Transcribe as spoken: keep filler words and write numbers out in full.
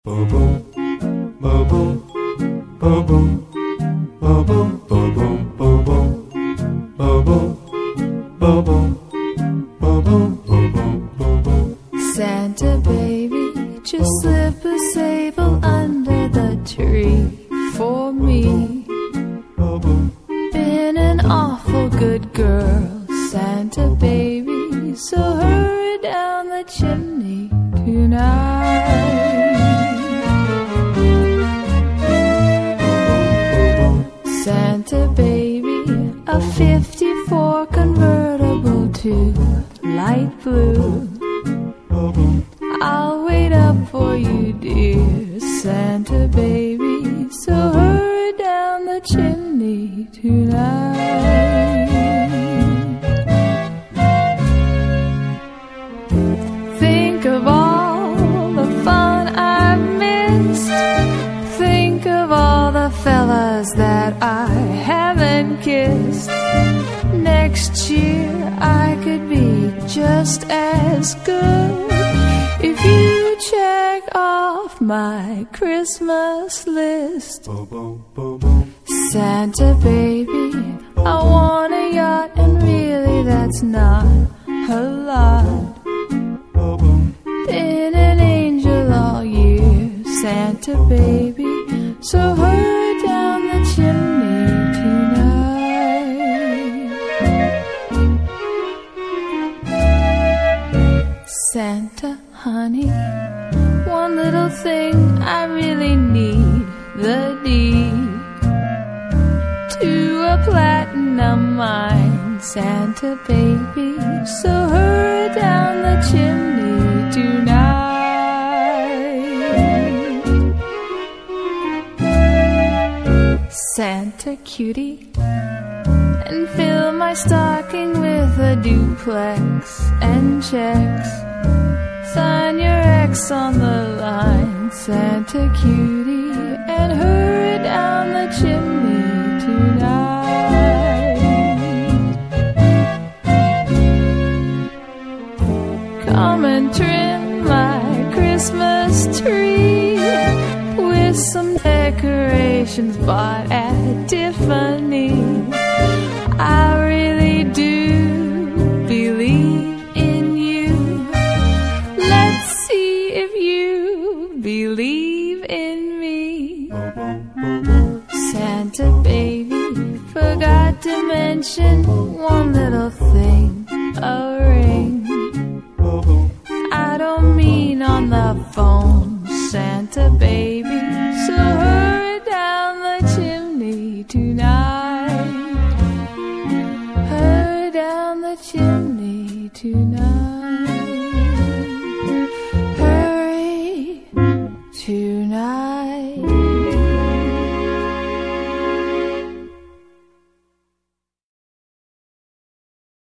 Santa baby, just slip a sable under the tree for me. Been an awful good girl, Santa baby, so hurry down the chimney tonight. Santa baby, a fifty-four convertible to light blue. I'll wait up for you, dear Santa baby, so hurry down the chimney tonight. Think of all the fun I've missed. Think of all the fellas that I haven't kissed. Next year I could be just as good if you check off my Christmas list. Santa baby, I want a yacht, and really that's not a lot. Been an angel all year, Santa baby, so hurry down the chimney tonight. Santa honey, one little thing I really need, the deed to a platinum mine, Santa baby, so hurry down the chimney tonight. Santa cutie, and fill my stocking with a duplex and checks. Sign your ex on the line, Santa cutie, and hurry down the chimney tonight. Come and trim my Christmas tree with some decorations bought at Tiffany. I really do believe in you. Let's see if you believe in me. Santa baby, forgot to mention one little thing, a ring. I don't mean on the phone, Santa baby, so hurry down the chimney tonight. Hurry down the chimney tonight.